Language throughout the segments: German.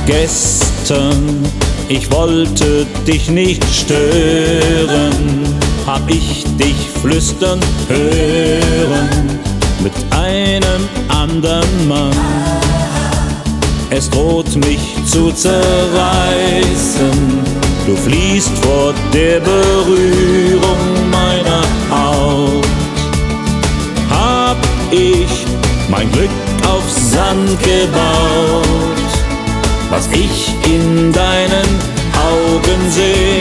Gestern, ich wollte dich nicht stören, hab ich dich flüstern hören mit einem anderen Mann. Es droht mich zu zerreißen, du fliehst vor der Berührung meiner Haut. Hab ich mein Glück auf Sand gebaut, was ich in deinen Augen seh,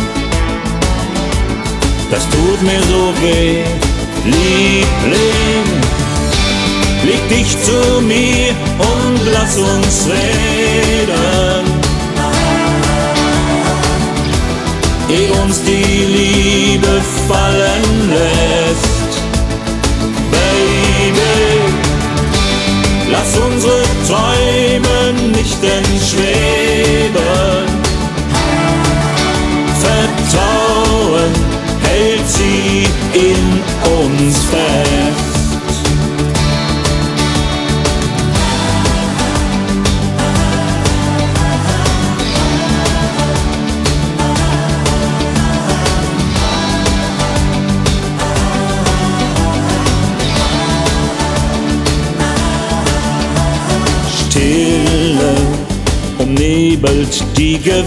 das tut mir so weh. Liebling, leg dich zu mir und lass uns reden, ehe uns die Liebe fallen lässt. Baby, lass unsere Träume nicht entschweben. Vertrauen hält sie in uns fest. Stille umnebelt die Gefühle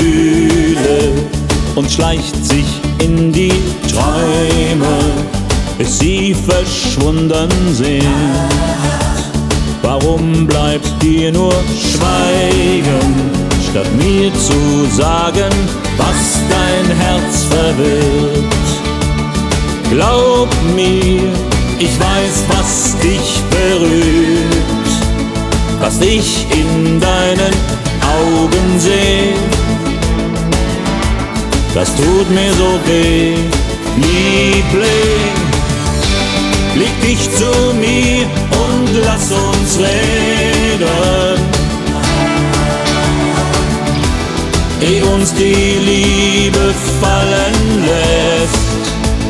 und schleicht sich in die Träume, bis sie verschwunden sind. Warum bleibt dir nur Schweigen, statt mir zu sagen, was dein Herz verwirrt? Glaub mir, ich weiß, was dich berührt, was ich in deinen Augen seh, das tut mir so weh. Liebling, leg dich zu mir und lass uns reden, ehe uns die Liebe fallen lässt.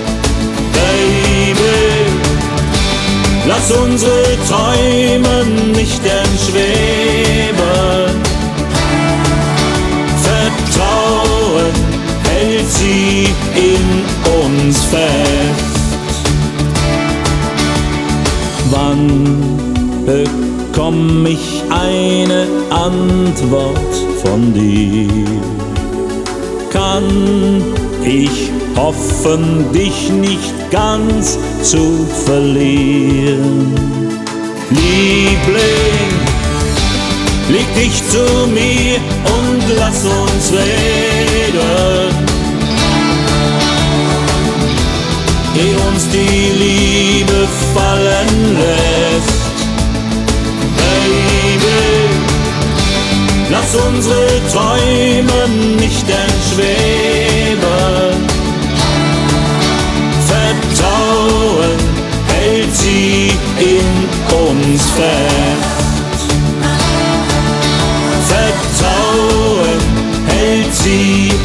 Baby, lass unsere Träume nicht entschweben. Vertrauen hält sie in uns fest. Wann bekomm ich eine Antwort von dir? Kann ich hoffen, dich nicht ganz zu verlieren? Liebling, leg dich zu mir und lass uns reden, ehe uns die Liebe fallen lässt. Baby, lass unsere Träume nicht entschweben. Vertrauen hält sie in uns fest. Vertrauen hält sie